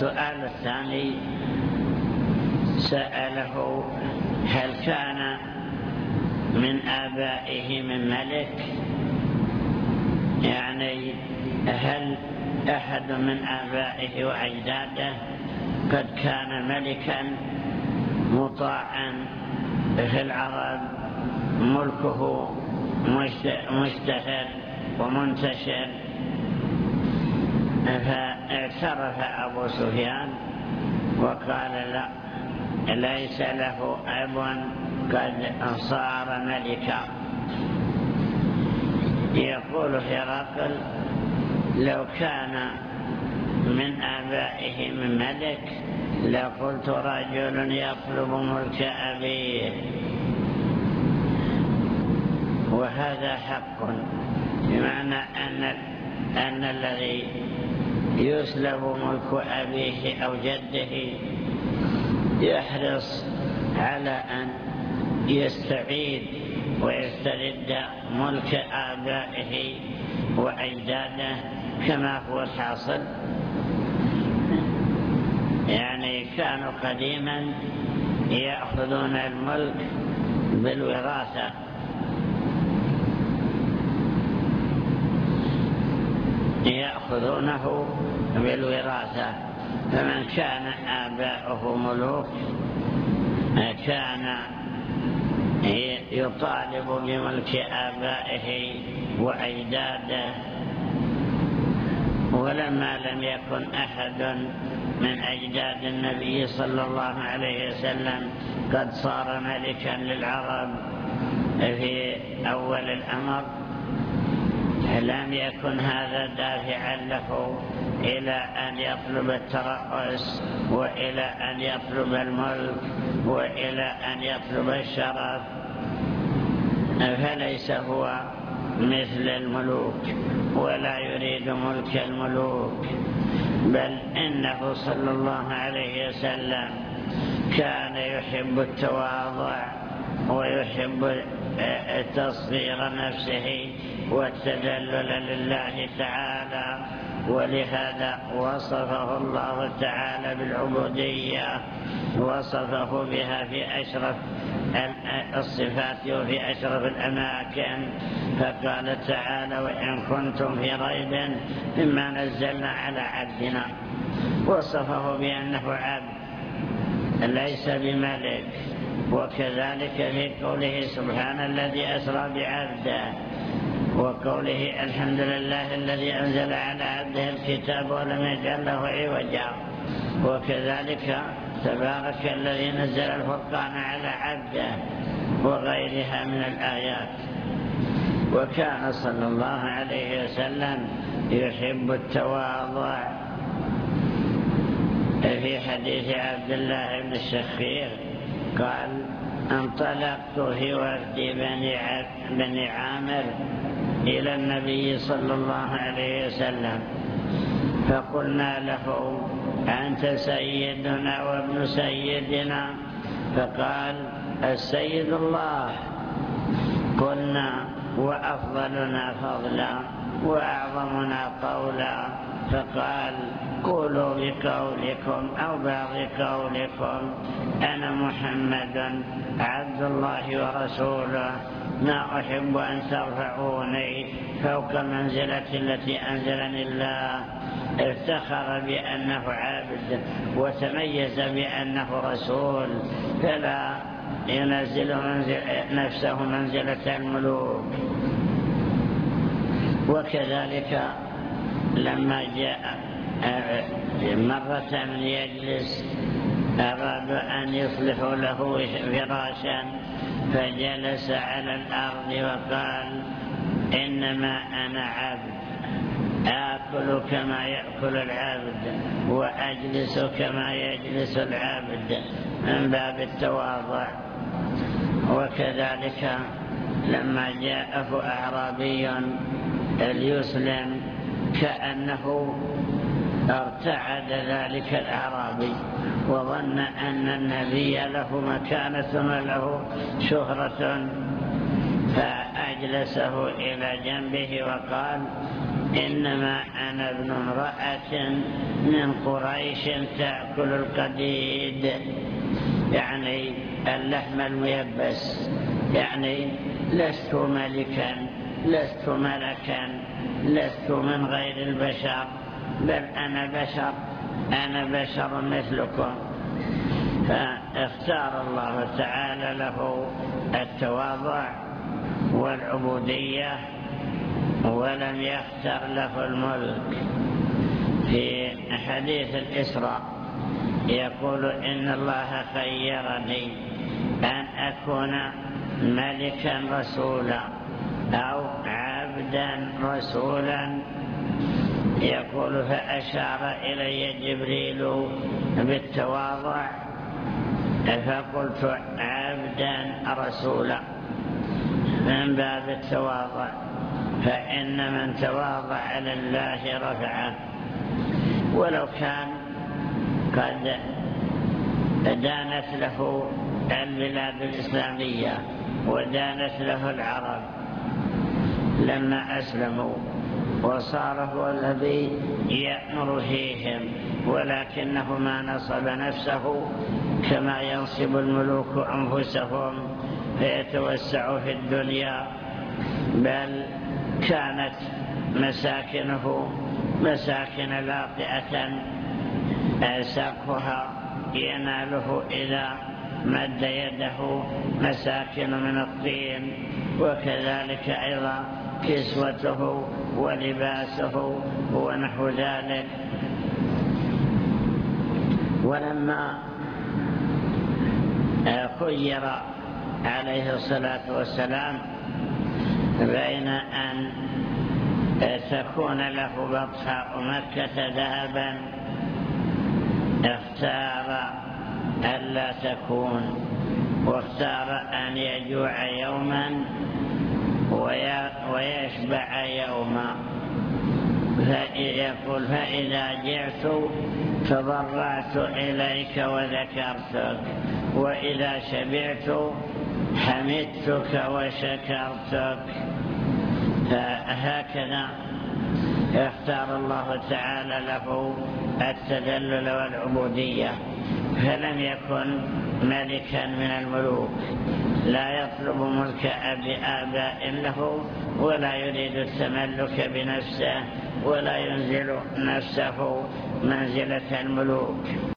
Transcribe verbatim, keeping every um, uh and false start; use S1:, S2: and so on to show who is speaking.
S1: السؤال الثاني سأله هل كان من آبائه من ملك، يعني هل أحد من آبائه وأجداده قد كان ملكا مطاعا في العرب ملكه مشتهر ومنتشر؟ فاعترف أبو سفيان وقال لا، ليس له أب قد صار ملكا. يقول هرقل لو كان من آبائه من ملك لقلت رجل يطلب ملك أبيه، وهذا حق، بمعنى أن, أن الذي يسلب ملك أبيه أو جده يحرص على أن يستعيد ويسترد ملك آبائه وأجداده كما هو الحاصل. يعني كانوا قديما يأخذون الملك بالوراثة، يأخذونه بالوراثة، فمن كان آباؤه ملوك كان يطالب بملك آبائه وأجداده. ولما لم يكن أحد من أجداد النبي صلى الله عليه وسلم قد صار ملكا للعرب في أول الأمر، لم يكن هذا دافعا له إلى أن يطلب الترأس وإلى أن يطلب الملك وإلى أن يطلب الشرف، فليس هو مثل الملوك ولا يريد ملك الملوك، بل إنه صلى الله عليه وسلم كان يحب التواضع ويحب تصغير نفسه والتذلل لله تعالى، ولهذا وصفه الله تعالى بالعبودية، وصفه بها في أشرف الصفات وفي أشرف الأماكن، فقال تعالى وإن كنتم في ريب مما نزلنا على عبدنا، وصفه بأنه عبد ليس بملك. وكذلك في قوله سبحان الذي أسرى بعبده، وقوله الحمد لله الذي أنزل على عبده الكتاب ولم يجعل له عوجا، وكذلك تبارك الذي نزل الفرقان على عبده، وغيرها من الآيات. وكان صلى الله عليه وسلم يحب التواضع. في حديث عبد الله بن الشخير قال انطلقت في وفد بني عامر إلى النبي صلى الله عليه وسلم، فقلنا له أنت سيدنا وابن سيدنا؟ فقال السيد الله. قلنا وأفضلنا فضلا وأعظمنا قولا؟ فقال قولوا بقولكم أو بعض قولكم أنا محمد عبد الله ورسوله، ما أحب أن ترفعوني فوق منزلة التي أنزلني الله. افتخر بأنه عبد وتميز بأنه رسول، فلا ينزل منزل نفسه منزلة الملوك. وكذلك لما جاء مرة من يجلس أرادوا أن يصلحوا له فراشا، فجلس على الأرض وقال إنما أنا عبد، آكل كما يأكل العبد وأجلس كما يجلس العبد، من باب التواضع. وكذلك لما جاءه أعرابي ليسلم كأنه ارتعد ذلك الأعرابي وظن أن النبي له مكانة وله شهرة، فأجلسه إلى جنبه وقال إنما أنا ابن امرأة من قريش تأكل القديد، يعني اللحم الميبس، يعني لست ملكا، لست ملكا، لست من غير البشر، بل أنا بشر، أنا بشر مثلكم. فاختار الله تعالى له التواضع والعبودية، ولم يختر له الملك. في حديث الإسراء يقول إن الله خيرني أن أكون ملكا رسولا أو عبدا رسولا. يقول فأشار إلي جبريل بالتواضع فقلت عبدا رسولا من باب التواضع، فإن من تواضع لله رفعه. ولو كان قد دانت له البلاد الإسلامية ودانت له العرب لما أسلموا وصار هو الذي يأمر فيهم، ولكنه ما نصب نفسه كما ينصب الملوك أنفسهم فيتوسع في الدنيا، بل كانت مساكنه مساكن لاطئة سقفها يناله إذا مد يده مساكن من الطين، وكذلك أيضا كسوته ولباسه ونحو ذلك. ولما خير عليه الصلاة والسلام بين أن تكون له بطحاء مكة ذهبا اختار ألا تكون، واختار أن يجوع يوما ويشبع يوما. يقول فإذا جعت تضرعت إليك وذكرتك، وإذا شبعت حمدتك وشكرتك. فهكذا اختار الله تعالى له التذلل والعبودية، فلم يكن ملكا من الملوك، لا يطلب ملك آباء له، ولا يريد التملك بنفسه، ولا ينزل نفسه منزلة الملوك.